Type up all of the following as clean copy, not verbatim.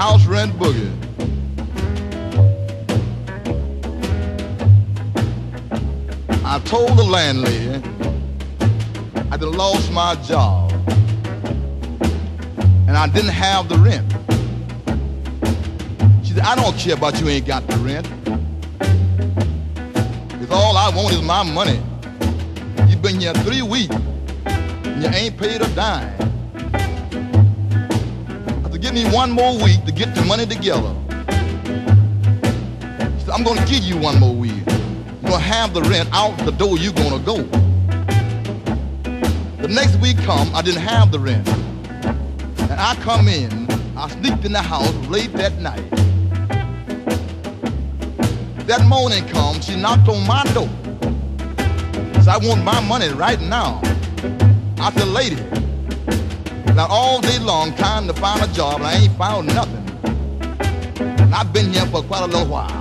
house rent boogie. I told the landlady I done lost my job and I didn't have the rent. She said, I don't care about you ain't got the rent. Because all I want is my money. You've been here 3 weeks and you ain't paid a dime. I said, give me 1 more week to get the money together. She said, I'm gonna give you 1 more week. You're gonna have the rent out the door you're gonna go. The next week come, I didn't have the rent. And I come in, I sneaked in the house late that night. That morning come, she knocked on my door. Said, I want my money right now. I said, lady, now all day long trying to find a job and I ain't found nothing. And I've been here for quite a little while.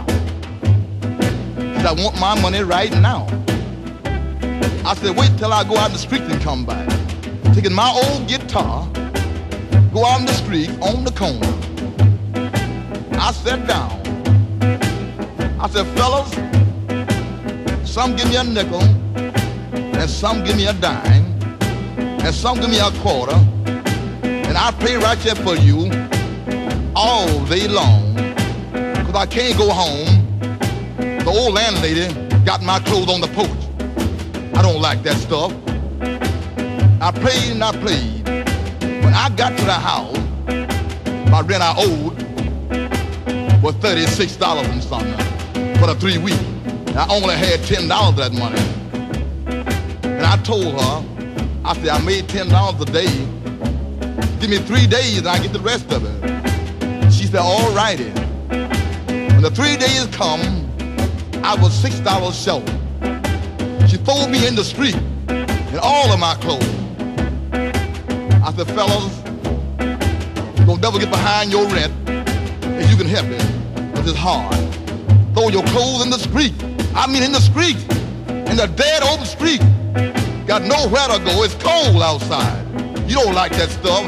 I want my money right now. I said, wait till I go out in the street and come back. Taking my old guitar, go out in the street on the corner. I sat down. I said, fellas, some give me a nickel, and some give me a dime, and some give me a quarter, and I pay right there for you all day long, because I can't go home. The old landlady got my clothes on the porch. I don't like that stuff. I played and I played. When I got to the house, my rent I owed was $36 and something for the 3 weeks. I only had $10 of that money. And I told her, I said, I made $10 a day. Give me 3 days and I get the rest of it. She said, all righty. When the 3 days come, I was $6 short. She threw me in the street in all of my clothes. I said, fellas, you're gonna never get behind your rent if you can help it, because it's hard. Throw your clothes in the street. I mean in the street, in the dead open street. Got nowhere to go, it's cold outside. You don't like that stuff.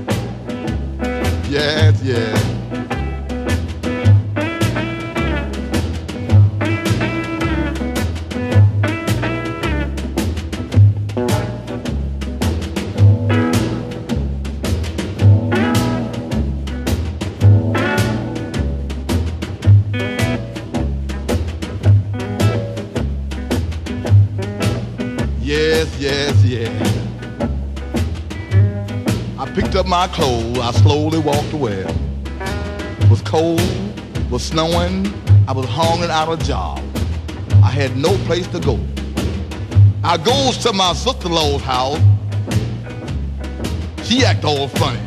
Yes, yes. Yes, yes, yes. I picked up my clothes, I slowly walked away. It was cold, it was snowing, I was hungry out of job. I had no place to go. I goes to my sister-in-law's house. She act all funny.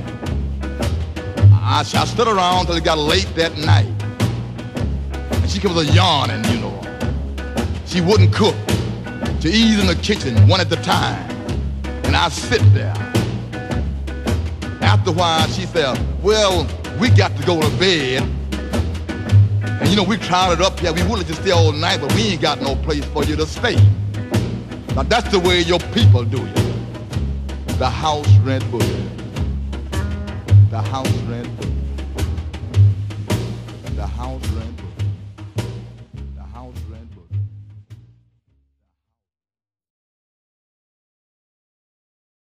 I stood around till it got late that night. And she kept yarning, you know. She wouldn't cook. She eat in the kitchen one at a time. And I sit there. After a while, she said, well, we got to go to bed. And you know, we crowded up here. We wanted to stay all night, but we ain't got no place for you to stay. Now, that's the way your people do you. The house rent boogie. The house rent boogie. The house rent boogie.